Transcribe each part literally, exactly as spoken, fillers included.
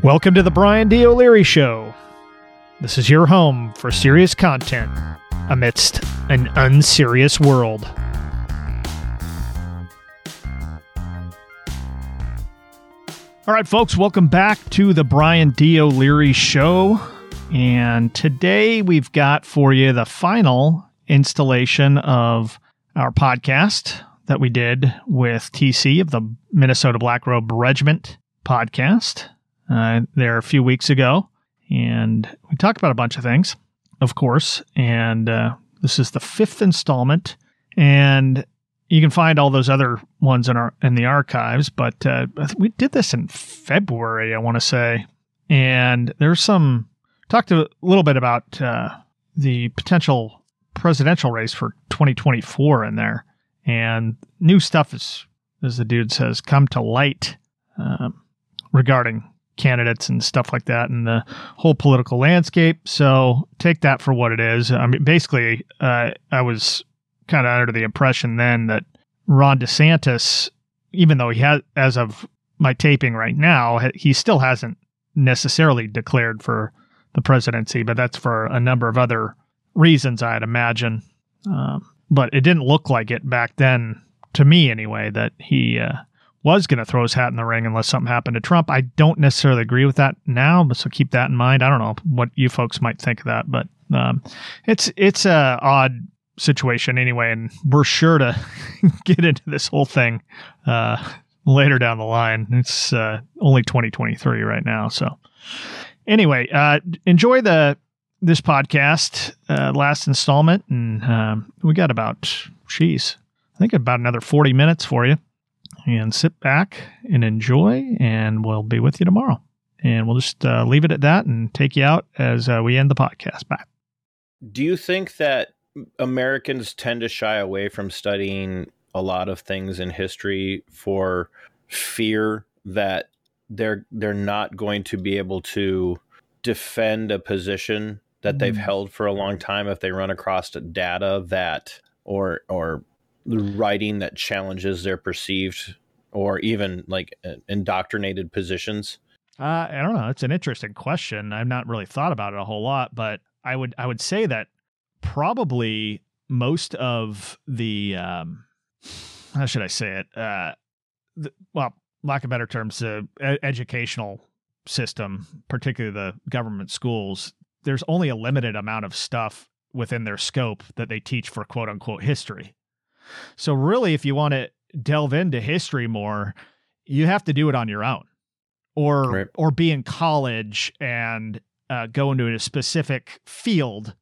Welcome to the Brian D. O'Leary Show. This is your home for serious content amidst an unserious world. All right, folks, welcome back to the Brian D. O'Leary Show. And today we've got for you the final installation of our podcast that we did with T C of the Minnesota Black Robe Regiment podcast uh, there a few weeks ago. And we talked about a bunch of things, of course. And uh, this is the fifth installment. And you can find all those other ones in our in the archives. But uh, we did this in February, I want to say. And there's some talked a little bit about uh, the potential presidential race for twenty twenty-four in there. And new stuff is, as the dude says, come to light um, regarding candidates and stuff like that and the whole political landscape. So take that for what it is. I mean, basically, uh, I was kind of under the impression then that Ron DeSantis, even though he has, as of my taping right now, he still hasn't necessarily declared for the presidency, but that's for a number of other reasons, I'd imagine. Um, but it didn't look like it back then, to me anyway, that he uh, was going to throw his hat in the ring unless something happened to Trump. I don't necessarily agree with that now, but so keep that in mind. I don't know what you folks might think of that, but um, it's it's a odd situation anyway, and we're sure to get into this whole thing uh, later down the line. It's uh, only twenty twenty-three right now, so anyway, uh, enjoy the this podcast, uh, last installment, and um, we got about, geez, I think about another forty minutes for you. And sit back and enjoy, and we'll be with you tomorrow. And we'll just uh, leave it at that and take you out as uh, we end the podcast. Bye. Do you think that Americans tend to shy away from studying a lot of things in history for fear that they're they're not going to be able to defend a position that they've mm. held for a long time if they run across data that or or writing that challenges their perceived or even like indoctrinated positions? Uh, I don't know. It's an interesting question. I've not really thought about it a whole lot, but I would I would say that probably most of the um, how should I say it? Uh, the, well, lack of better terms, the uh, educational system, particularly the government schools, there's only a limited amount of stuff within their scope that they teach for quote unquote history. So really, if you want to delve into history more, you have to do it on your own, or right. or be in college and uh, go into a specific field.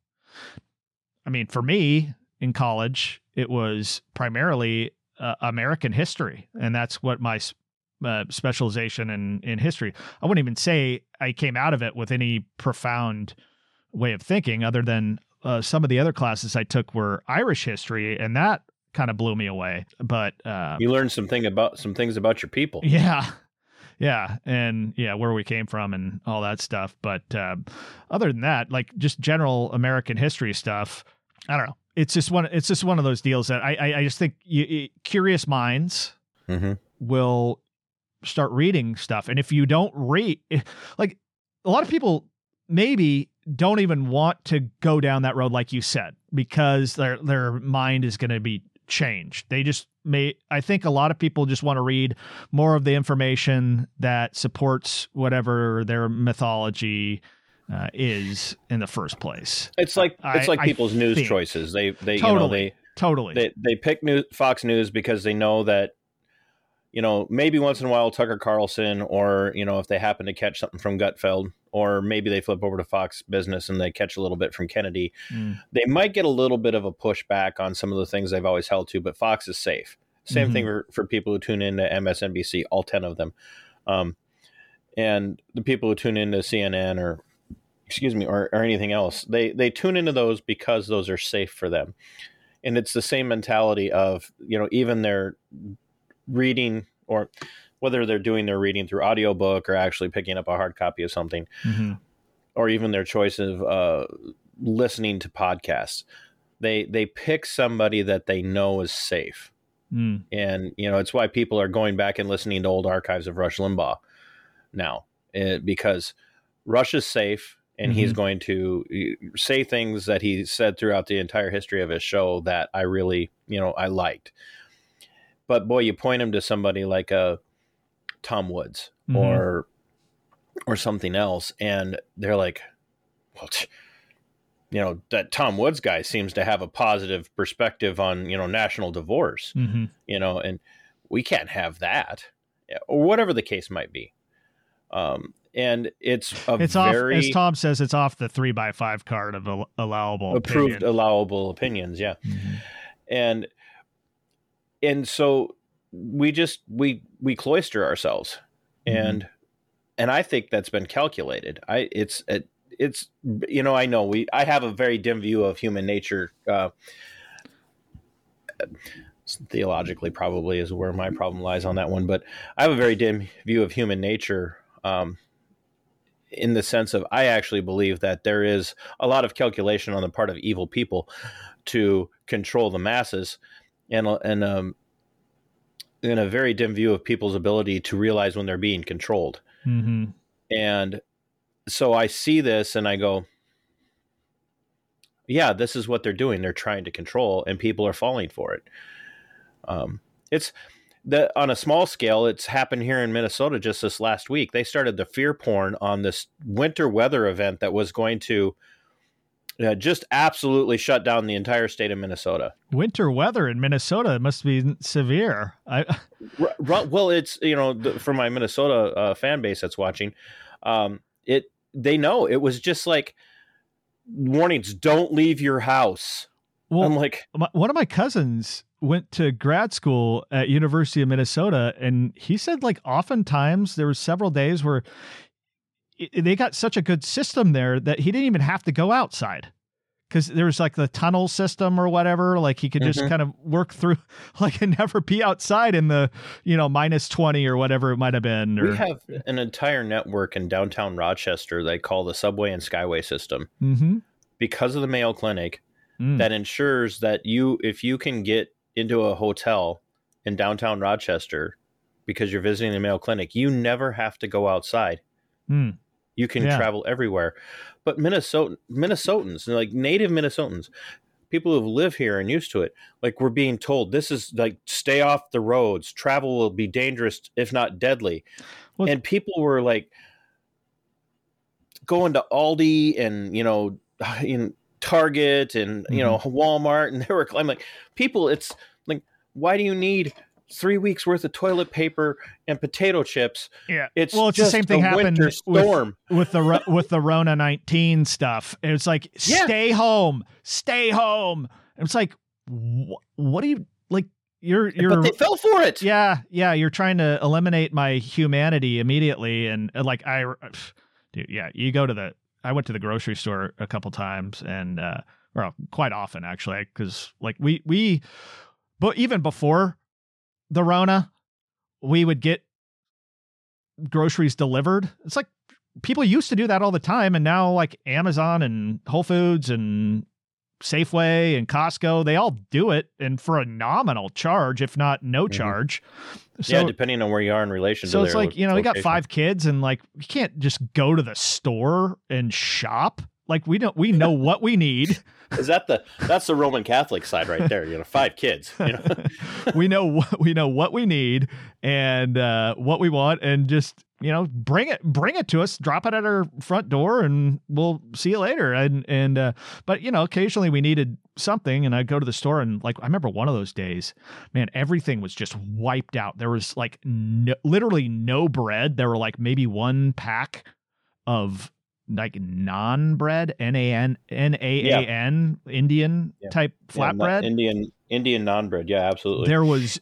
I mean, for me in college, it was primarily uh, American history, and that's what my uh, specialization in in history. I wouldn't even say I came out of it with any profound way of thinking, other than uh, some of the other classes I took were Irish history, and that kind of blew me away. But uh, you learned some thing about some things about your people. Yeah. Yeah. And yeah, where we came from and all that stuff. But uh, other than that, like just general American history stuff, I don't know. It's just one, it's just one of those deals that I, I, I just think you, you, curious minds mm-hmm. will start reading stuff. And if you don't read, like a lot of people maybe don't even want to go down that road, like you said, because their, their mind is going to be changed. They just may, I think a lot of people just want to read more of the information that supports whatever their mythology uh, is in the first place. It's like, I, it's like I people's news think. choices. They, they, totally, you know, they, totally, they, they pick news, Fox News because they know that, you know, maybe once in a while Tucker Carlson, or, you know, if they happen to catch something from Gutfeld, or maybe they flip over to Fox Business and they catch a little bit from Kennedy, mm. they might get a little bit of a pushback on some of the things they've always held to, but Fox is safe. Same mm-hmm. thing for, for people who tune in to M S N B C, all ten of them. Um, and the people who tune into C N N or, excuse me, or, or anything else, they, they tune into those because those are safe for them. And it's the same mentality of, you know, even their reading, or whether they're doing their reading through audiobook or actually picking up a hard copy of something, mm-hmm. or even their choice of uh, listening to podcasts, they they pick somebody that they know is safe. Mm. And, you know, it's why people are going back and listening to old archives of Rush Limbaugh now. uh, because Russia's safe, and mm-hmm. he's going to say things that he said throughout the entire history of his show that I really, you know, I liked. But boy, you point him to somebody like a Tom Woods mm-hmm. or or something else, and they're like, well, you know, that Tom Woods guy seems to have a positive perspective on, you know, national divorce, mm-hmm. you know, and we can't have that, or whatever the case might be. Um, and it's a it's very, off, as Tom says, it's off the three by five card of al- allowable approved opinion. allowable opinions. Yeah. Mm-hmm. And, and so we just, we, we cloister ourselves mm-hmm. and, and I think that's been calculated. I it's, it, it's, you know, I know we, I have a very dim view of human nature. Uh, theologically probably is where my problem lies on that one, but I have a very dim view of human nature. Um, in the sense of, I actually believe that there is a lot of calculation on the part of evil people to control the masses, and and um, in a very dim view of people's ability to realize when they're being controlled. Mm-hmm. And so I see this and I go, yeah, this is what they're doing. They're trying to control, and people are falling for it. Um, it's the, on a small scale, it's happened here in Minnesota just this last week. They started the fear porn on this winter weather event that was going to uh, just absolutely shut down the entire state of Minnesota. Winter weather in Minnesota must be severe. I R- well, it's, you know, the, for my Minnesota uh, fan base that's watching, um, it they know it was just like warnings: don't leave your house. Well, I'm like, my, one of my cousins went to grad school at University of Minnesota, and he said like oftentimes there was several days where it, they got such a good system there that he didn't even have to go outside, because there was like the tunnel system or whatever. Like he could just mm-hmm. kind of work through, like, and never be outside in the, you know, minus twenty or whatever it might have been. Or, we have an entire network in downtown Rochester they call the subway and skyway system mm-hmm. because of the Mayo Clinic mm. that ensures that you, if you can get into a hotel in downtown Rochester because you're visiting the Mayo Clinic, you never have to go outside. Mm. You can yeah. travel everywhere. But Minnesota, Minnesotans, like native Minnesotans, people who live here and used to it, like, we're being told this is like, stay off the roads. Travel will be dangerous, if not deadly. Well, and people were like going to Aldi and, you know, in Target and, you know, mm-hmm. Walmart, and they were, I'm like, people, it's like, why do you need three weeks worth of toilet paper and potato chips? Yeah, it's well, it's just the same thing a happened winter storm with, with the with the Rona nineteen stuff. It's like, yeah. stay home, stay home. It's like, wh- what do you like? You're you're. But they fell for it. Yeah, yeah. You're trying to eliminate my humanity immediately, and, and like I, dude, yeah. You go to the. I went to the grocery store a couple times, and uh, well, quite often actually, because like we we, but even before the Rona, we would get groceries delivered. It's like people used to do that all the time, and now like Amazon and Whole Foods and Safeway and Costco, they all do it, and for a nominal charge, if not no mm-hmm. charge. So, yeah, depending on where you are in relation so to it's their like, you know, location. We got five kids, and like, you can't just go to the store and shop. Like, we don't, we know what we need. Is that the, that's the Roman Catholic side right there. You know, five kids, you know, we know what we know what we need and uh, what we want, and just, you know, bring it, bring it to us, drop it at our front door, and we'll see you later. And, and, uh, but you know, occasionally we needed something, and I'd go to the store, and like, I remember one of those days, man, everything was just wiped out. There was like no, literally no bread. There were like maybe one pack of like non bread, N A N N A A N yeah. Indian yeah. type flatbread, yeah, Indian, Indian non bread. Yeah, absolutely. There was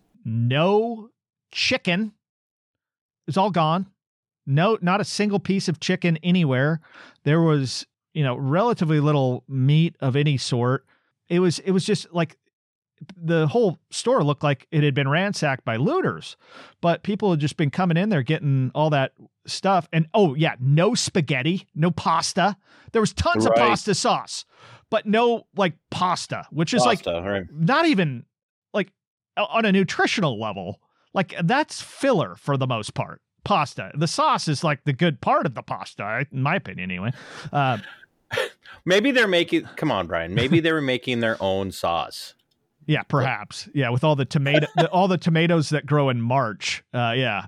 no chicken. It's all gone. No, not a single piece of chicken anywhere. There was, you know, relatively little meat of any sort. It was, it was just like the whole store looked like it had been ransacked by looters, but people had just been coming in there getting all that stuff. And oh yeah, no spaghetti, no pasta. There was tons right. of pasta sauce, but no like pasta, which is pasta, like right. not even like on a nutritional level. Like, that's filler for the most part. pasta. The sauce is like the good part of the pasta, in my opinion, anyway. Uh, Maybe they're making. Come on, Brian. Maybe they were making their own sauce. Yeah, perhaps. Yeah, with all the tomato, the, all the tomatoes that grow in March. Uh, yeah.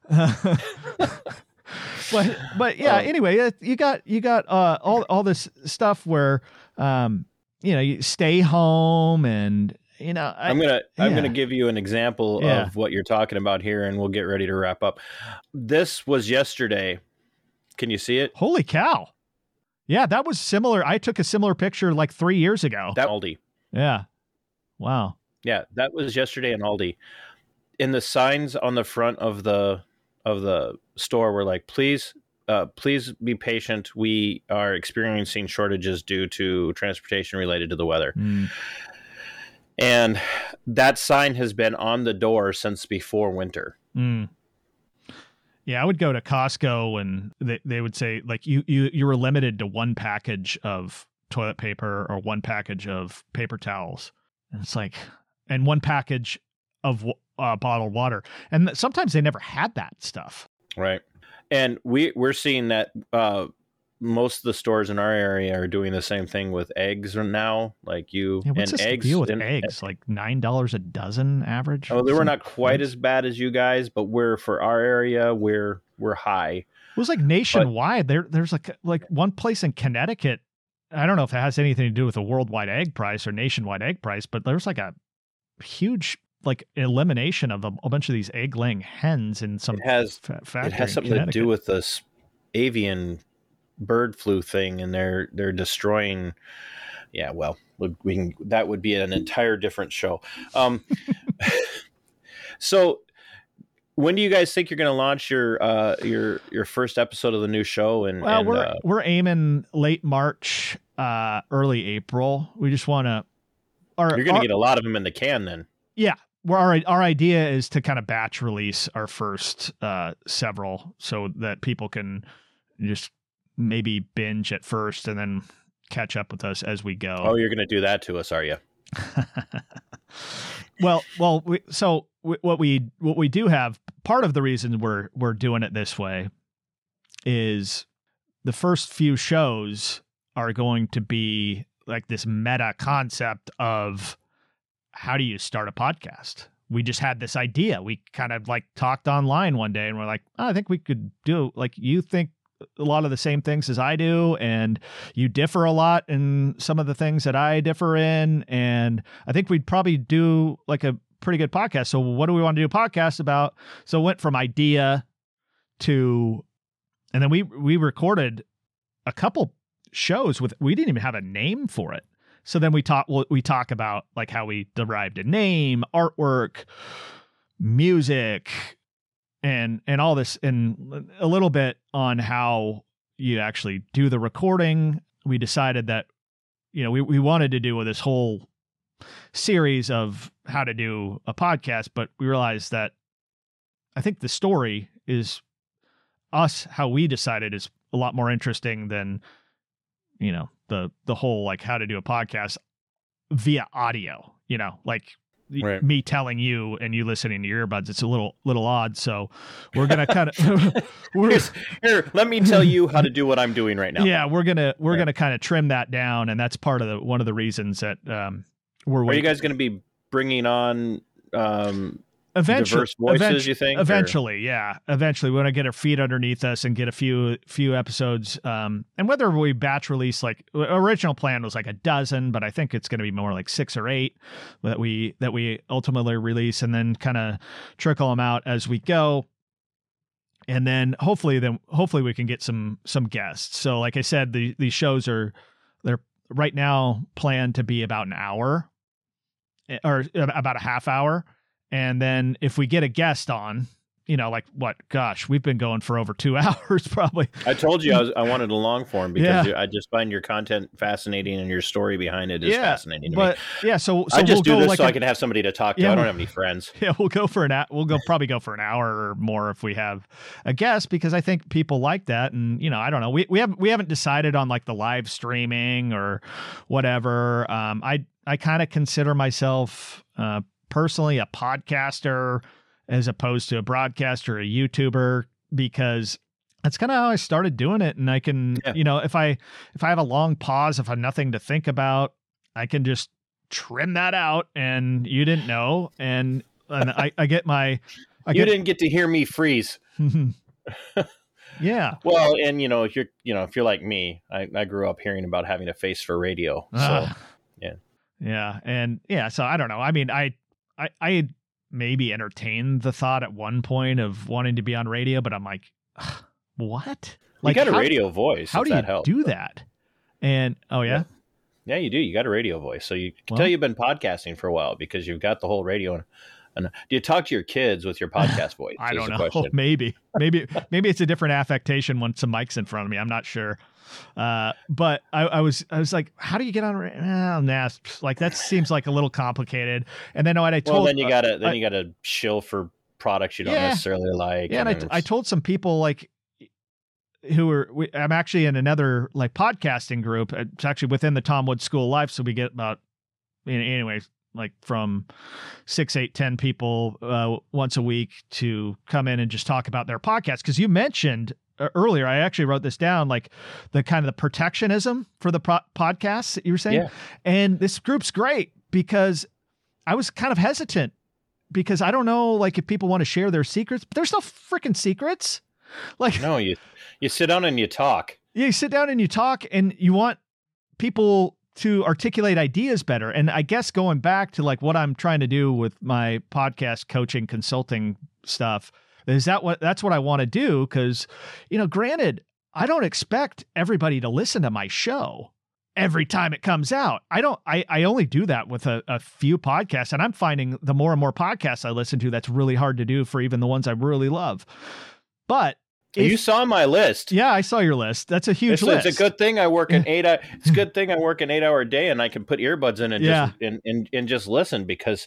but but yeah. Um, anyway, you got you got uh, all all this stuff where um, you know you stay home and you know I, I'm gonna yeah. I'm gonna give you an example yeah. of what you're talking about here, and we'll get ready to wrap up. This was yesterday. Can you see it? Holy cow! Yeah, that was similar. I took a similar picture like three years ago. That Aldi. Yeah. Wow. Yeah, that was yesterday in Aldi. In the signs on the front of the of the store were like, please, uh, please be patient. We are experiencing shortages due to transportation related to the weather. Mm. And that sign has been on the door since before winter. Mm. Yeah, I would go to Costco and they, they would say like you, you you were limited to one package of toilet paper or one package of paper towels. And it's like, and one package of uh, bottled water. And sometimes they never had that stuff. Right. And we, we're seeing that uh, most of the stores in our area are doing the same thing with eggs now. Like you yeah, what's and this eggs. deal with and, eggs? Like nine dollars a dozen average? Oh, they were not quite eggs? as bad as you guys, but we're for our area, we're we're high. It was like nationwide. But, there, there's like like one place in Connecticut. I don't know if it has anything to do with the worldwide egg price or nationwide egg price, but there's like a huge like elimination of a, a bunch of these egg laying hens in some it has, fa- factory. It has something to do with this avian bird flu thing, and they're they're destroying. Yeah, well, we can. That would be an entire different show. Um, so, when do you guys think you're going to launch your uh, your your first episode of the new show? And well, and, we're uh, we're aiming late March, uh, early April. We just want to. You're going to get a lot of them in the can, then. Yeah. Well, our our idea is to kind of batch release our first uh, several, so that people can just maybe binge at first and then catch up with us as we go. Oh, you're going to do that to us, are you? well, well, we, so we, what we what we do have, part of the reason we're we're doing it this way is the first few shows are going to be like this meta concept of how do you start a podcast? We just had this idea. We kind of like talked online one day and we're like, oh, I think we could do like, you think a lot of the same things as I do, and you differ a lot in some of the things that I differ in. And I think we'd probably do like a pretty good podcast. So what do we want to do a podcast about? So it went from idea to, and then we, we recorded a couple shows with, we didn't even have a name for it. So then we talk, we talk about like how we derived a name, artwork, music, and, and all this, and a little bit on how you actually do the recording. We decided that, you know, we, we wanted to do this whole series of how to do a podcast, but we realized that I think the story is us, how we decided is a lot more interesting than, you know, the, the whole, like how to do a podcast via audio, you know, like right. me telling you and you listening to your earbuds. It's a little, little odd. So we're going to kind of, we're here, let me tell you how to do what I'm doing right now. Yeah. We're going to, we're right. going to kind of trim that down. And that's part of the, one of the reasons that, um, we're, are waiting. You guys going to be bringing on, um, Eventually, diverse voices, eventually, you think? Eventually, or? yeah. Eventually, we want to get our feet underneath us and get a few few episodes. Um, and whether we batch release, like original plan was like a dozen, but I think it's going to be more like six or eight that we that we ultimately release, and then kind of trickle them out as we go. And then hopefully, then hopefully we can get some some guests. So, like I said, the these shows are they're right now planned to be about an hour or about a half hour. And then if we get a guest on, you know, like what, gosh, we've been going for over two hours probably. I told you I, was, I wanted a long form because yeah. you, I just find your content fascinating and your story behind it is yeah, fascinating to but, me. Yeah, so, so I just we'll do this like so a, I can have somebody to talk to. Yeah, I don't have any friends. Yeah, we'll go for an we'll go probably go for an hour or more if we have a guest, because I think people like that. And you know, I don't know, we we haven't we haven't decided on like the live streaming or whatever. Um, I I kind of consider myself uh, personally a podcaster as opposed to a broadcaster, a YouTuber, because that's kind of how I started doing it. And I can, Yeah. you know, if I, if I have a long pause, if I have nothing to think about, I can just trim that out and you didn't know. And, and I, I get my, I you get, didn't get to hear me freeze. yeah. Well, and you know, if you're, you know, if you're like me, I, I grew up hearing about having a face for radio. So, Ah. yeah. Yeah. And yeah, so I don't know. I mean, I, I, I had maybe entertained the thought at one point of wanting to be on radio, but I'm like, what? Like, you got a how, radio voice. How if do that you helps. do that? And, oh yeah. Yeah. Yeah, you do. You got a radio voice. So you can Well, tell you've been podcasting for a while because you've got the whole radio. And, and do you talk to your kids with your podcast voice? I is don't the know. question. Maybe, maybe, maybe it's a different affectation when some mic's in front of me. I'm not sure. Uh, but I, I was, I was like, how do you get on? Oh, nah, like that seems like a little complicated. And then what I told, Well, then you gotta, then I, you gotta shill for products you don't yeah, necessarily like. Yeah. And, and I, I told some people like, who are, we, I'm actually in another like podcasting group. It's actually within the Tom Woods School of Life. So we get about, anyways, like from six, eight, ten people uh, once a week to come in and just talk about their podcast. Cause you mentioned uh, earlier, I actually wrote this down, like the kind of the protectionism for the pro- podcasts that you were saying. Yeah. And this group's great because I was kind of hesitant because I don't know, like if people want to share their secrets, but there's no freaking secrets. Like, no, you, you sit down and you talk. Yeah, you sit down and you talk and you want people to articulate ideas better. And I guess going back to like what I'm trying to do with my podcast coaching consulting stuff, is that what that's what I want to do? Cause, you know, granted, I don't expect everybody to listen to my show every time it comes out. I don't, I, I only do that with a, a few podcasts, and I'm finding the more and more podcasts I listen to, that's really hard to do for even the ones I really love. But If, you saw my list. Yeah, I saw your list. That's a huge it's, list. It's a good thing I work an eight. It's a good thing I work an eight-hour day, and I can put earbuds in and yeah. just and, and and just listen, because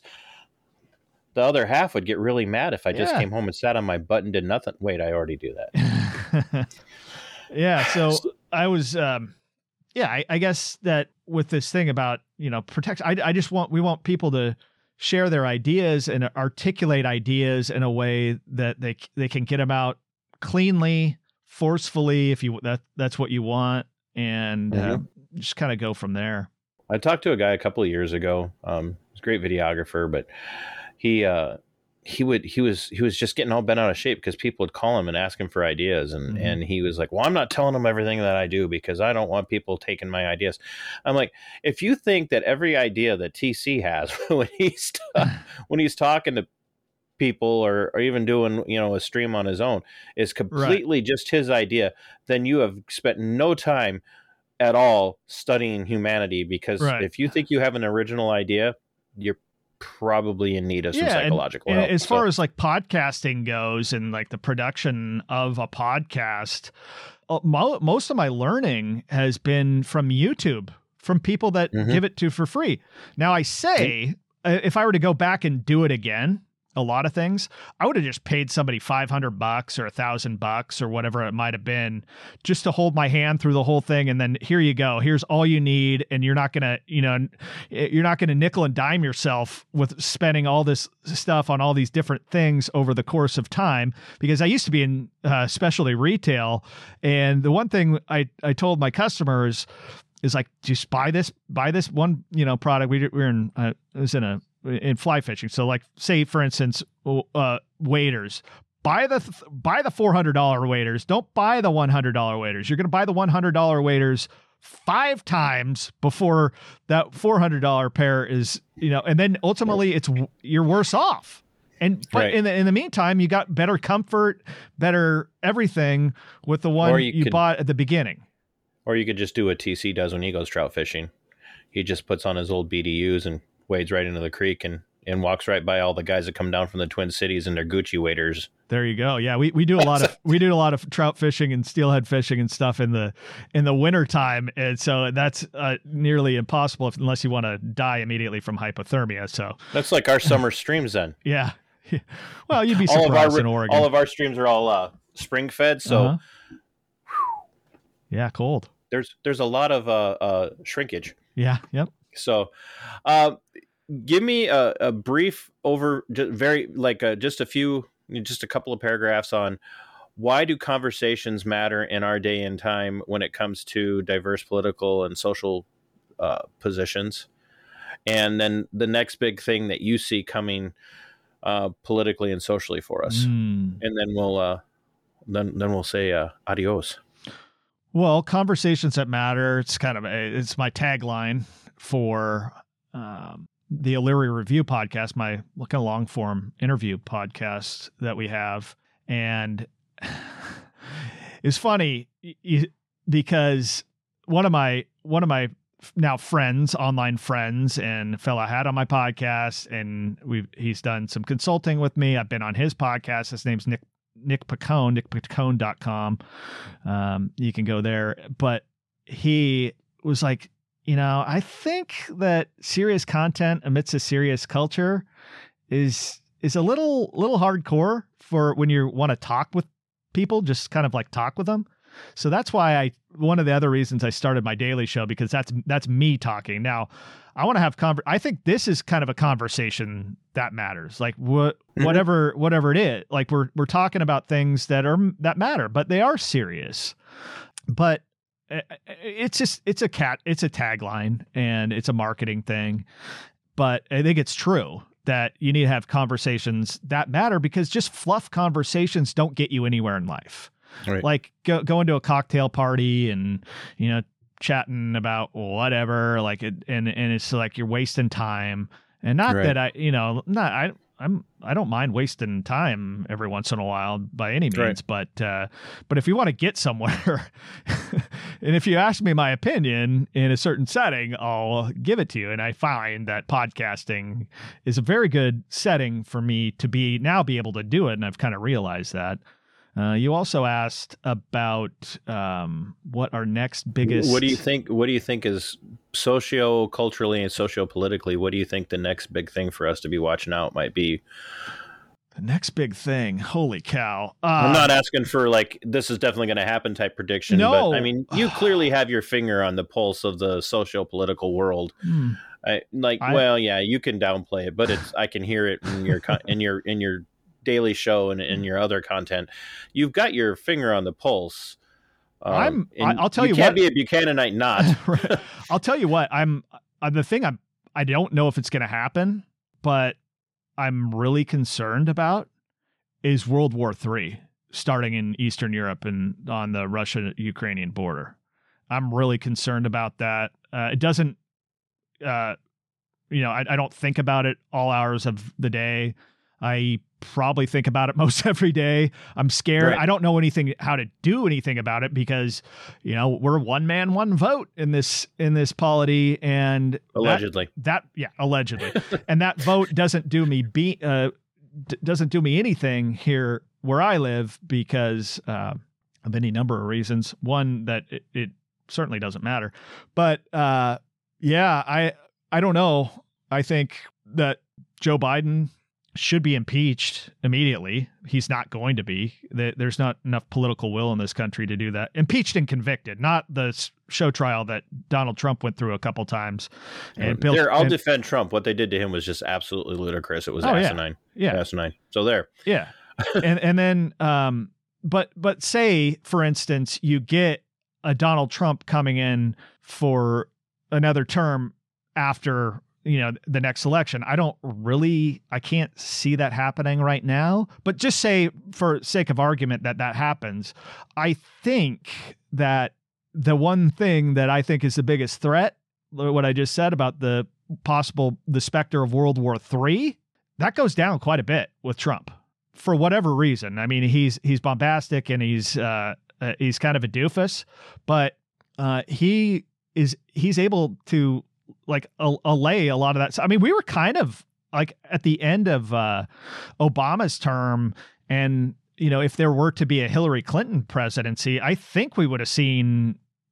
the other half would get really mad if I just yeah. came home and sat on my butt and did nothing. Wait, I already do that. yeah. So I was, um, yeah, I, I guess that with this thing about, you know, protect, I, I just want, we want people to share their ideas and articulate ideas in a way that they, they can get them out cleanly, forcefully, if you, that that's what you want. And mm-hmm. uh, just kind of go from there. I talked to a guy a couple of years ago. Um, he's a great videographer, but he, uh, he would, he was, he was just getting all bent out of shape because people would call him and ask him for ideas. And, mm-hmm. and he was like, well, I'm not telling them everything that I do because I don't want people taking my ideas. I'm like, if you think that every idea that T C has when he's, when he's talking to people or, or even doing, you know, a stream on his own is completely right. just his idea, then you have spent no time at all studying humanity, because right. if you think you have an original idea, you're probably in need of some yeah, psychological and, help. And as so. far as like podcasting goes and like the production of a podcast, mo- most of my learning has been from YouTube, from people that mm-hmm. give it to for free. Now I say, mm-hmm. if I were to go back and do it again, a lot of things, I would have just paid somebody five hundred bucks or a thousand bucks or whatever it might've been just to hold my hand through the whole thing. And then here you go, here's all you need. And you're not going to, you know, you're not going to nickel and dime yourself with spending all this stuff on all these different things over the course of time. Because I used to be in uh, specialty retail. And the one thing I, I told my customers is like, just buy this, buy this one, you know, product. We, we were in, uh, it was in a, in fly fishing. So like say for instance, uh, waders, buy the, th- buy the four hundred dollars waders. Don't buy the one hundred dollars waders. You're going to buy the one hundred dollars waders five times before that four hundred dollars pair is, you know, and then ultimately it's, you're worse off. And, but right. in the, in the meantime, you got better comfort, better everything with the one you, you could, bought at the beginning. Or you could just do what T C does when he goes trout fishing. He just puts on his old B D Us and wades right into the creek and, and walks right by all the guys that come down from the Twin Cities in their Gucci waders. There you go. Yeah, we, we do a lot of we do a lot of trout fishing and steelhead fishing and stuff in the in the winter time, and so that's uh, nearly impossible if, unless you want to die immediately from hypothermia. So that's like our summer streams then. Yeah. Well, you'd be surprised all of our, in Oregon. All of our streams are all uh, spring fed, so uh-huh. yeah, cold. There's there's a lot of uh, uh, shrinkage. Yeah. Yep. So, uh, give me a, a brief over, very like uh, just a few, just a couple of paragraphs on why do conversations matter in our day and time when it comes to diverse political and social uh, positions? And then the next big thing that you see coming uh, politically and socially for us, Mm. and then we'll uh, then then we'll say uh, adios. Well, conversations that matter. It's kind of a, it's my tagline for um, the O'Leary Review podcast, my kind of long form interview podcast that we have, and it's funny because one of my one of my now friends, online friends, and fella I had on my podcast, and we've he's done some consulting with me. I've been on his podcast. His name's Nick Nick Picone, nick picone dot com. Um, you can go there. But he was like, you know, I think that serious content amidst a serious culture is is a little little hardcore for when you want to talk with people, just kind of like talk with them. So that's why I one of the other reasons I started my daily show, because that's that's me talking. Now, I want to have conver- I think this is kind of a conversation that matters. Like what whatever whatever it is. Like we're we're talking about things that are that matter, but they are serious. But it's just it's a cat it's a tagline and it's a marketing thing. But I think it's true that you need to have conversations that matter, because just fluff conversations don't get you anywhere in life. Right. Like go, going to a cocktail party and, you know, chatting about whatever, like it, and, and it's like you're wasting time. And not right. that I, you know, not, I, I'm, I don't mind wasting time every once in a while by any means, right. but, uh, but if you want to get somewhere and if you ask me my opinion in a certain setting, I'll give it to you. And I find that podcasting is a very good setting for me to be now be able to do it. And I've kind of realized that. Uh, you also asked about um, what our next biggest. What do you think? What do you think is socio-culturally and socio-politically? What do you think the next big thing for us to be watching out might be? The next big thing. Holy cow! Uh, I'm not asking for like this is definitely going to happen type prediction. No, but I mean you clearly have your finger on the pulse of the socio-political world. Hmm. I, like, I, well, yeah, you can downplay it, but it's I can hear it in your in your in your. daily show and in your other content. You've got your finger on the pulse. Um, I'm I'll tell you, you can't what, be a Buchananite not. Right. I'll tell you what, I'm, I'm the thing I'm I don't know if it's going to happen, but I'm really concerned about is World War Three starting in Eastern Europe and on the Russia-Ukrainian border. I'm really concerned about that. Uh, it doesn't uh, you know, I, I don't think about it all hours of the day. I probably think about it most every day. I'm scared. Right. I don't know anything, how to do anything about it because, you know, we're one man, one vote in this, in this polity. And allegedly that, that yeah, allegedly. And that vote doesn't do me be, uh, d- doesn't do me anything here where I live because, uh, of any number of reasons. One, that it, it certainly doesn't matter, but, uh, yeah, I, I don't know. I think that Joe Biden should be impeached immediately. He's not going to be. There's not enough political will in this country to do that. Impeached and convicted, not the show trial that Donald Trump went through a couple times. And Bill, there, I'll and, defend Trump. What they did to him was just absolutely ludicrous. It was oh, asinine. Yeah. yeah. Asinine. So there. Yeah. and and then, um, but but say, for instance, you get a Donald Trump coming in for another term after, you know, the next election. I don't really, I can't see that happening right now, but just say for sake of argument that that happens. I think that the one thing that I think is the biggest threat, what I just said about the possible, the specter of World War Three, that goes down quite a bit with Trump for whatever reason. I mean, he's, he's bombastic and he's, uh, uh he's kind of a doofus, but, uh, he is, he's able to, like allay a lot of that. I mean, we were kind of like at the end of uh, Obama's term. And, you know, if there were to be a Hillary Clinton presidency, I think we would have seen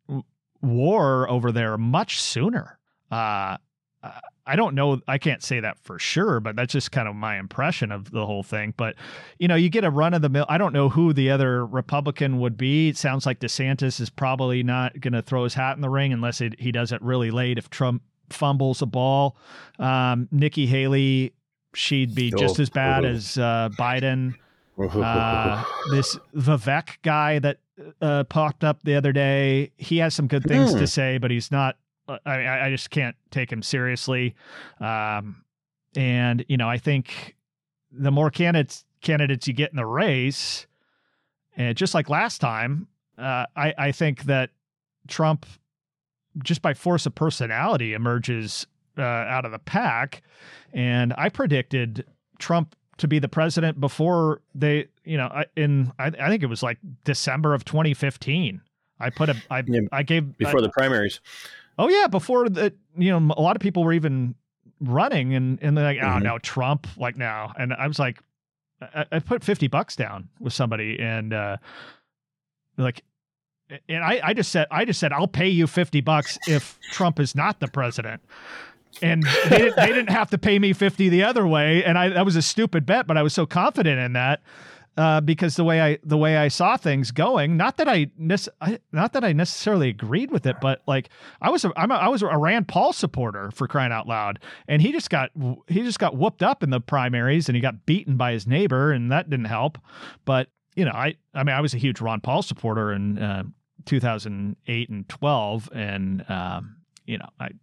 war over there much sooner. Uh, I don't know. I can't say that for sure, but that's just kind of my impression of the whole thing. But, you know, you get a run of the mill. I don't know who the other Republican would be. It sounds like DeSantis is probably not going to throw his hat in the ring unless it, he does it really late. If Trump fumbles a ball, um, Nikki Haley, she'd be oh, just as bad oh. as uh, Biden. Uh, this Vivek guy that uh, popped up the other day, he has some good things Hmm. to say, but he's not. I mean, I I just can't take him seriously. Um, and you know, I think the more candidates candidates you get in the race, and just like last time, uh, I I think that Trump, just by force of personality, emerges uh, out of the pack. And I predicted Trump to be the president before they, you know, I, in I, I think it was like December of twenty fifteen. I put a, I, Yeah, I gave before I, the primaries. Oh yeah, before the, you know, a lot of people were even running, and and they're like, oh Mhm. no, Trump, like now, and I was like, I, I put fifty bucks down with somebody, and uh, like, and I, I just said, I just said, I'll pay you fifty bucks if Trump is not the president. And they didn't, they didn't have to pay me fifty the other way. And I, that was a stupid bet, but I was so confident in that, uh, because the way I, the way I saw things going, not that I, nece- I, not that I necessarily agreed with it, but like I was, a, I'm a, I was a Rand Paul supporter, for crying out loud. And he just got, he just got whooped up in the primaries, and he got beaten by his neighbor, and that didn't help. But you know, I, I mean, I was a huge Ron Paul supporter in uh, two thousand eight and twelve. And, um, you know, I,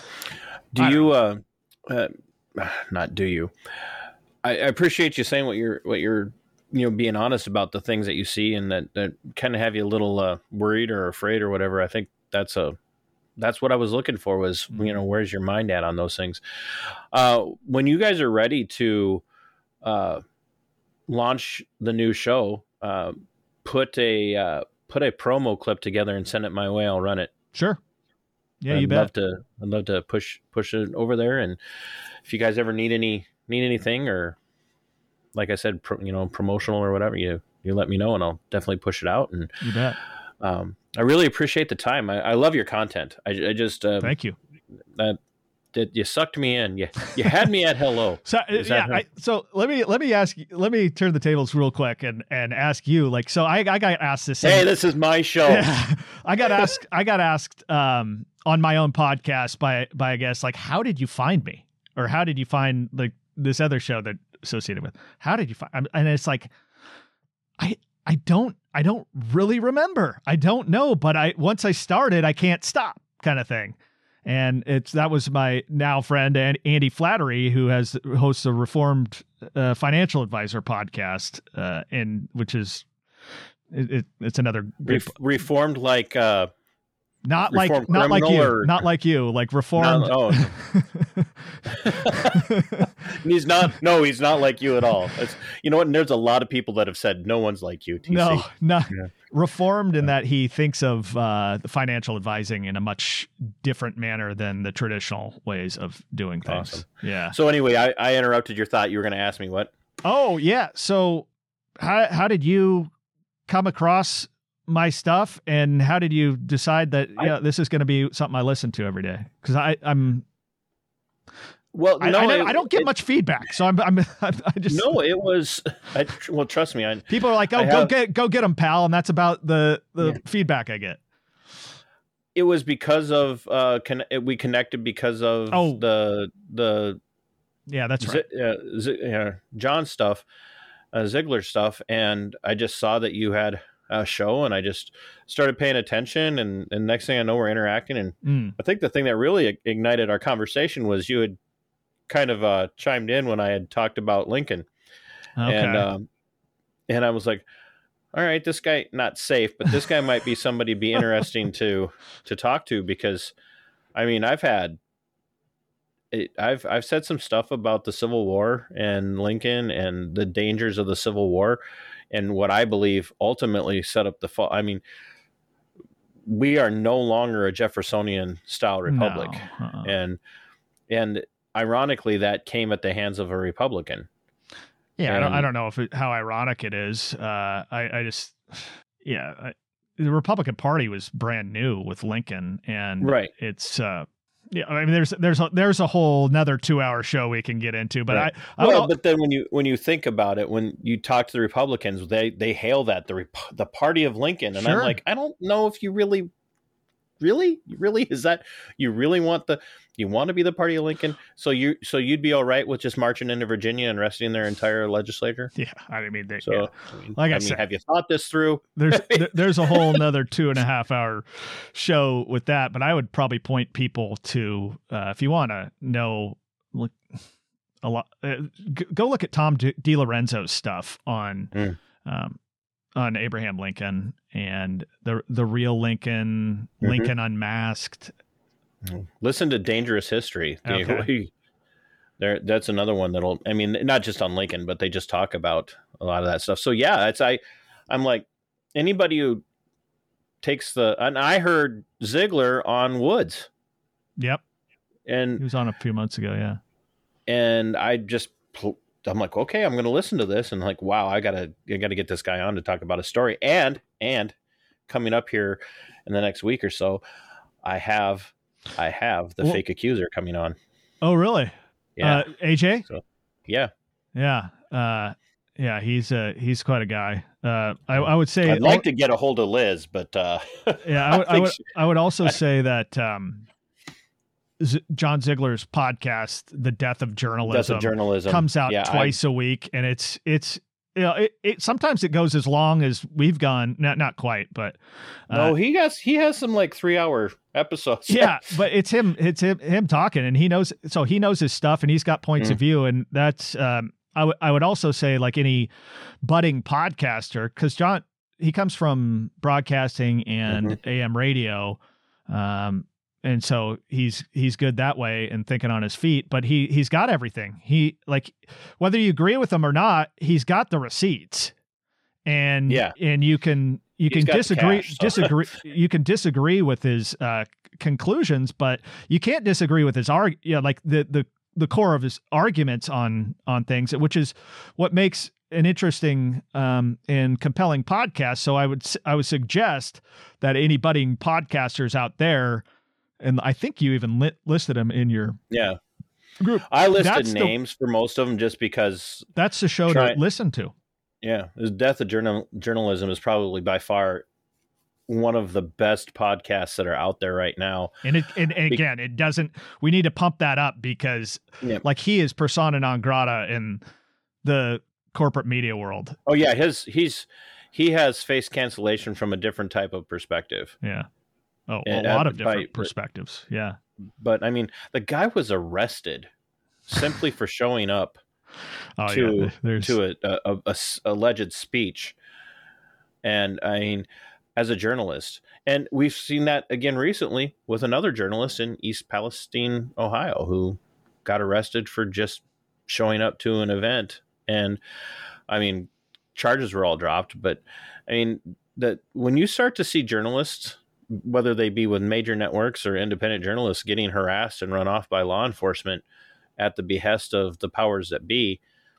Do I you, uh, uh, not do you, I, I appreciate you saying what you're, what you're, you know, being honest about the things that you see and that, that kind of have you a little uh, worried or afraid or whatever. I think that's a, that's what I was looking for was, you know, where's your mind at on those things? Uh, when you guys are ready to uh, launch the new show, uh, put a, uh, put a promo clip together and send it my way. I'll run it. sure. Yeah, I'd you bet. love to. I'd love to push push it over there. And if you guys ever need any need anything, or like I said, pro, you know, promotional or whatever, you you let me know, and I'll definitely push it out. And You bet. um, I really appreciate the time. I, I love your content. I, I just um, Thank you. that that you sucked me in. You you had me at hello. So Is yeah, that- I, so let me let me ask you, let me turn the tables real quick and and ask you, like, so I I got asked this. Hey, this is my show. Yeah, I got asked I got asked um on my own podcast by by I guess, like, how did you find me, or how did you find like this other show that associated with? How did you find? And it's like, I I don't I don't really remember. I don't know, but I once I started, I can't stop, kind of thing. And it's that was my now friend Andy Flattery, who has hosts a Reformed uh, Financial Advisor podcast, uh, and which is it, it, it's another Re- reformed like uh, not Reformed like not like you, criminal or- not like you, like Reformed. No, he's not. No, he's not like you at all. It's, you know what? And there's a lot of people that have said no one's like you. T C. No, not Yeah. Reformed in that he thinks of uh, the financial advising in a much different manner than the traditional ways of doing things. Awesome. Yeah. So anyway, I, I interrupted your thought. You were going to ask me what? Oh yeah. So how how did you come across my stuff, and how did you decide that I- yeah this is going to be something I listen to every day? Because I I'm Well, I, no, I, never- it- I don't get it- much feedback, so I'm I'm I just No, it was. I, well, trust me. I, people are like, oh I go have- get go get them, pal, and that's about the the Yeah. feedback I get. it was because of uh, con- we connected because of Oh. the the Yeah, that's right. Z- uh, Z- uh, John stuff, uh, Ziegler stuff, and I just saw that you had a show, and I just started paying attention, and, and next thing I know, we're interacting, and Mm. I think the thing that really ignited our conversation was you had kind of uh, chimed in when I had talked about Lincoln, Okay. and um, and I was like, all right, this guy not safe, but this guy might be somebody be interesting to to talk to, because I mean I've had. It, I've I've said some stuff about the Civil War and Lincoln and the dangers of the Civil War, and what I believe ultimately set up the fall. I mean, we are no longer a Jeffersonian style republic, No. Uh-uh. and and ironically, that came at the hands of a Republican. Yeah, I don't, I And- don't know if it, how ironic it is. Uh, I, I just, yeah, I, the Republican Party was brand new with Lincoln, and Right. it's, uh, yeah, I mean, there's there's a, there's a whole another two hour show we can get into, but Right. I, I well, don't, but then when you when you think about it, when you talk to the Republicans, they they hail that the Rep- the party of Lincoln, and I'm Sure. like, I don't know if you really really, really is that you really want the you want to be the party of Lincoln? So you so you'd be all right with just marching into Virginia and arresting their entire legislature? Yeah, I mean, they, So yeah. I mean, Like I I mean, said, have you thought this through? there's there- there's a whole another two and a half hour show with that, but I would probably point people to uh, if you want to know look a lot, uh, g- go look at Tom D- DiLorenzo's stuff on Mm. um, on Abraham Lincoln and the the real Lincoln, Mhm. Lincoln Unmasked. Listen to Dangerous History. They- Okay. There, that's another one that'll. I mean, not just on Lincoln, but they just talk about a lot of that stuff. So yeah, it's I. I'm like anybody who takes the. And I heard Ziegler on Woods, Yep, and he was on a few months ago. Yeah, and I just. pl- I'm like, okay, I'm going to listen to this, and like, wow, I gotta, I gotta get this guy on to talk about a story. And and coming up here in the next week or so, I have, I have the Well- fake accuser coming on. Oh, really? Yeah, Uh, A J? yeah. Yeah. Uh, yeah, he's uh, he's quite a guy. Uh, I, I would say I'd like to get a hold of Liz, but uh, yeah, I would, I, think would, she- I would also say that um, Z- John Ziegler's podcast, "The Death of that's Journalism," a journalism comes out Yeah, I- twice a week, and it's it's you know it, it sometimes it goes as long as we've gone. Not not quite, but uh, no, he has he has some like three hour episodes. yeah, but it's him. It's him, him talking, and he knows. So he knows his stuff, and he's got points Mm. of view, and that's. Um, I would I would also say like any budding podcaster, because John he comes from broadcasting and Mm-hmm. A M radio, um, and so he's he's good that way and thinking on his feet. But he he's got everything. He like whether you agree with him or not, he's got the receipts, and Yeah. and you can. You He's can got the disagree, cash, so. disagree. You can disagree with his uh, conclusions, but you can't disagree with his arg. Yeah, like the the the core of his arguments on on things, which is what makes an interesting um, and compelling podcast. So I would s- I would suggest that any budding podcasters out there, and I think you even lit, listed them in your yeah. group. I listed That's the- names for most of them just because. That's the show Try- to listen to. Yeah, the Death of Journal- Journalism is probably by far one of the best podcasts that are out there right now. And it and, and again, it doesn't. We need to pump that up because, Yeah. like, he is persona non grata in the corporate media world. Oh yeah, his he's he has face cancellation from a different type of perspective. Yeah. Oh, a And, lot uh, of different by- perspectives. Yeah. But I mean, the guy was arrested simply for showing up Oh to yeah. There's to a, a, a- a s- alleged speech. And I mean, as a journalist, and we've seen that again recently with another journalist in East Palestine, Ohio, who got arrested for just showing up to an event. And I mean, charges were all dropped, but I mean, that when you start to see journalists, whether they be with major networks or independent journalists, getting harassed and run off by law enforcement at the behest of the powers that be,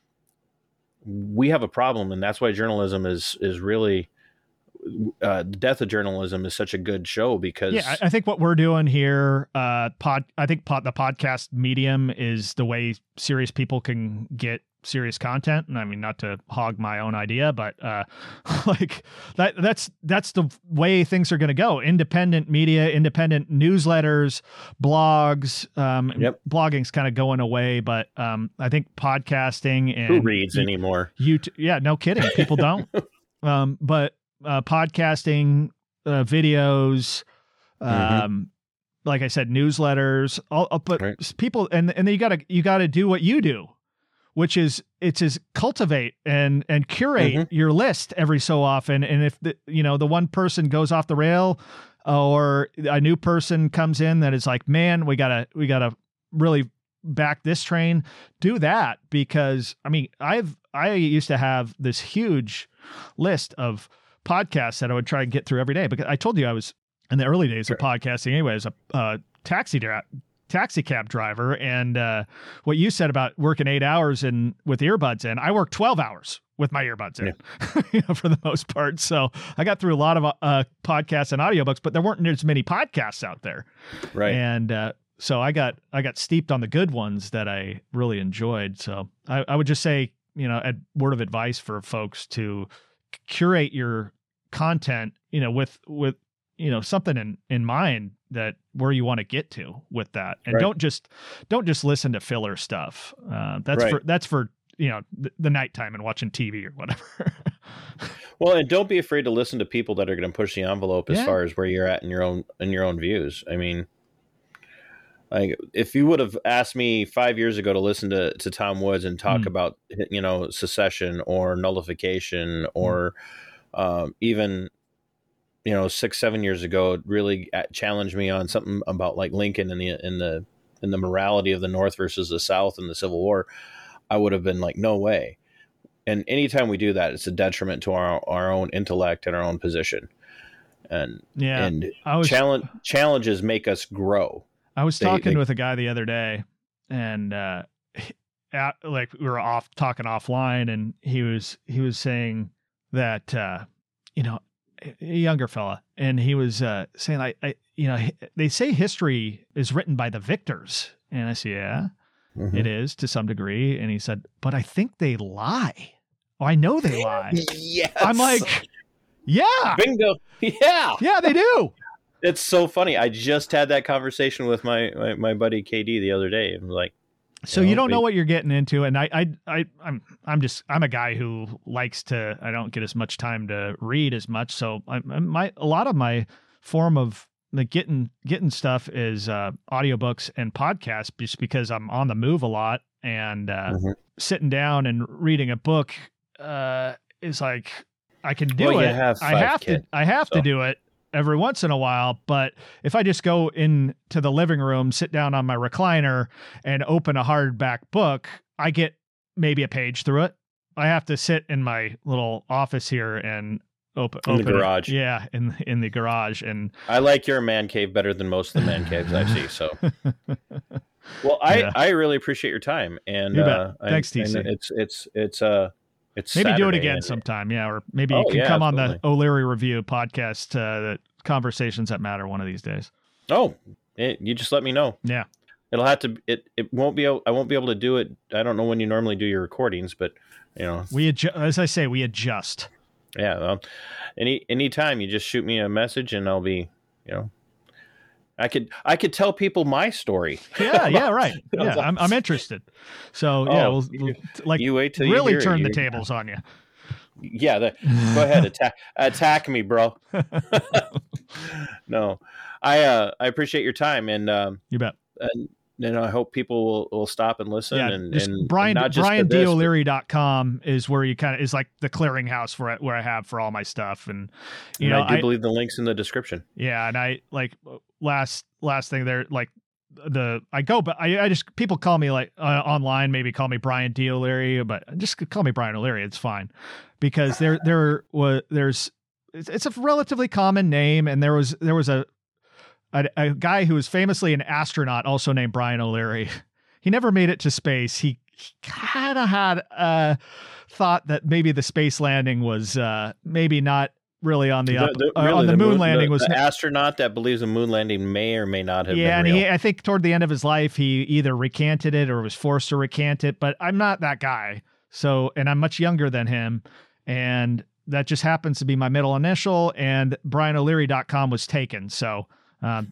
we have a problem. And that's why journalism is, is really, uh, the Death of Journalism is such a good show because yeah. I, I think what we're doing here, uh, pod. I think pod, the podcast medium is the way serious people can get serious content. And I mean, not to hog my own idea, but uh, like that. That's that's the way things are going to go. Independent media, independent newsletters, blogs. Um, Yep. Blogging's kind of going away, but um, I think podcasting and who reads anymore? YouTube. Yeah, no kidding. People don't. um, but uh, podcasting, uh, videos, um, Mm-hmm. like I said, newsletters. All, uh, but Right. people, and and then you gotta you gotta do what you do, which is it's is cultivate and and curate Mhm. your list every so often. And if the you know the one person goes off the rail, or a new person comes in that is like, man, we gotta we gotta really back this train, do that. Because I mean, I've I used to have this huge list of podcasts that I would try and get through every day, because I told you I was in the early days of podcasting anyway, as a uh, taxi dra- taxi cab driver. And uh, what you said about working eight hours and with earbuds in, I worked twelve hours with my earbuds in, you know, for the most part. So I got through a lot of uh, podcasts and audiobooks, but there weren't as many podcasts out there. Right. And uh, so I got I got steeped on the good ones that I really enjoyed. So I, I would just say, you know, a word of advice for folks to curate your content, you know, with with you know, something in, in mind that where you want to get to with that. And Right. don't just, don't just listen to filler stuff. Uh, that's Right. for, that's for, you know, the, the nighttime and watching T V or whatever. Well, and don't be afraid to listen to people that are going to push the envelope as Yeah. far as where you're at in your own in your own views. I mean, like if you would have asked me five years ago to listen to, to Tom Woods and talk Mm. about, you know, secession or nullification or um, even, you know, six seven years ago, it really challenged me on something about like Lincoln and the in the in the morality of the North versus the South in the Civil War, I would have been like, no way. And anytime we do that, it's a detriment to our our own intellect and our own position. And Yeah. and I was, challenge challenges make us grow. I was They- talking they- with a guy the other day, and uh, at, like we were off talking offline, and he was he was saying that uh, you know, a younger fella, and he was uh, saying like, I, you know, they say history is written by the victors, and I said, yeah, Mhm. it is to some degree, and he said, but I think they lie. Oh, I know they lie. Yes. I'm like, yeah, bingo. Yeah. yeah, they do. It's so funny. I just had that conversation with my, my, my buddy K D the other day. I'm like, So You know, you don't know they- what you're getting into, and I, I, I, I'm, I'm just, I'm a guy who likes to. I don't get as much time to read as much, so I, my a lot of my form of the getting getting stuff is uh, audiobooks and podcasts, just because I'm on the move a lot, and uh, Mhm. sitting down and reading a book uh, is like I can do Well, you it. have I five have kids, to. I have so. to do it every once in a while, but if I just go into the living room, sit down on my recliner and open a hardback book, I get maybe a page through it. I have to sit in my little office here and open In the open it. garage. Yeah, in in the garage. And I like your man cave better than most of the man caves I see. So, well, I, Yeah. I really appreciate your time, and You bet. uh, I- Thanks, T C. and it's it's it's uh it's maybe do it Saturday, again and- sometime. Yeah, or maybe Oh, you can yeah, come on the absolutely. O'Leary Review podcast, uh, the Conversations That Matter, one of these days. Oh, it, you just let me know. Yeah. It'll have to. It it won't be. able- I won't be able to do it. I don't know when you normally do your recordings, but you know, We adju- as I say, we adjust. yeah. Well, any anytime you just shoot me a message, and I'll be, you know, I could I could tell people my story. Yeah, yeah, right. I was Yeah, like- I'm I'm interested. So yeah, Oh, we'll, we'll like you wait till you really hear it. turn the You- tables on you. Yeah, the, go ahead, attack attack me, bro. No, I uh, I appreciate your time, and um, You bet. and you know, I hope people will, will stop and listen. Yeah, and, just and Brian not just Brian for this, D O'Leary dot com is where you kind of is like the clearinghouse where I, where I have for all my stuff, and you and know I do I, believe the links in the description. yeah, and I like last last thing there like the I go but I, I just people call me like uh, online maybe call me Brian D O'Leary, but just call me Brian O'Leary, it's fine, because there there was there's it's, it's a relatively common name, and there was there was a A, a guy who was famously an astronaut, also named Brian O'Leary. He never made it to space. He, he kind of had uh, thought that maybe the space landing was uh, maybe not really on the, up, The- the- uh, really, on the, moon, landing the, was. the ne- astronaut that believes a moon landing may or may not have yeah, been and real. he, I think toward the end of his life, he either recanted it or was forced to recant it. But I'm not that guy. So, and I'm much younger than him, and that just happens to be my middle initial. And Brian O'Leary dot com was taken. So. Um,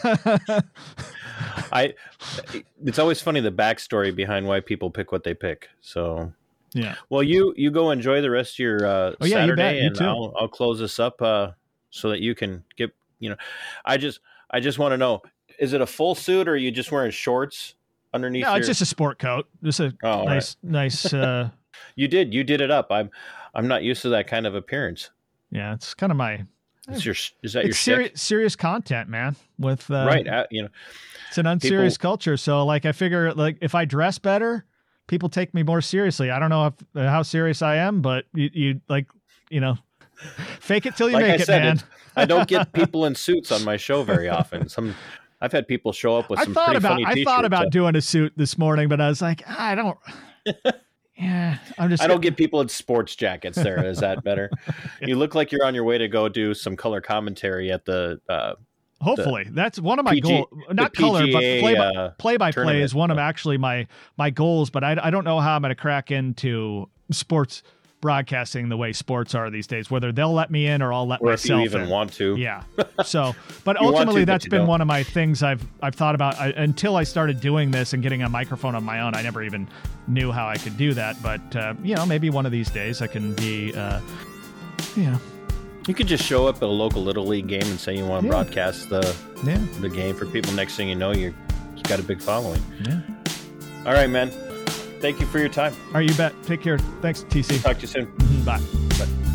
I. It's always funny the backstory behind why people pick what they pick. So, yeah. well, you you go enjoy the rest of your uh, Oh, yeah, you bet. Saturday, You and too. I'll I'll close this up uh, so that you can get. You know, I just I just want to know: is it a full suit or are you just wearing shorts underneath? No, your... it's just a sport coat. Just a Oh, all nice, nice. Uh, You did you did it up. I'm I'm not used to that kind of appearance. yeah, it's kind of my. Is your is that your It's shtick? serious, serious content, man. With uh, Right, uh, you know. it's an unserious People- culture. So, like, I figure, like, if I dress better, people take me more seriously. I don't know if uh, how serious I am, but you, you like, you know, fake it till you Like make I it, said, man. it's- I don't get people in suits on my show very often. Some I've had people show up with I some thought pretty about, funny I t-shirts. thought about Uh, doing a suit this morning, but I was like, I don't. Yeah, I'm just. I don't get people in sports jackets there. Is that better? You look like you're on your way to go do some color commentary at the uh, Hopefully, that's one of my P G goals. Not the color, but P G A, play by uh, play by play tournament. is one of actually my my goals. But I, I don't know how I'm going to crack into sports broadcasting the way sports are these days, whether they'll let me in or I'll let or if myself you even in. want to. Yeah. So, but You want ultimately, to, but that's you been don't. one of my things I've I've thought about I, until I started doing this and getting a microphone on my own. I never even knew how I could do that. But uh, you know, maybe one of these days I can be, uh, you know. You could just show up at a local Little League game and say you want to Yeah. broadcast the Yeah. the game for people. Next thing you know, you're, you got a big following. Yeah. All right, man. Thank you for your time. All right, you bet. Take care. Thanks, T C. Talk to you soon. Mhm, Bye. Bye.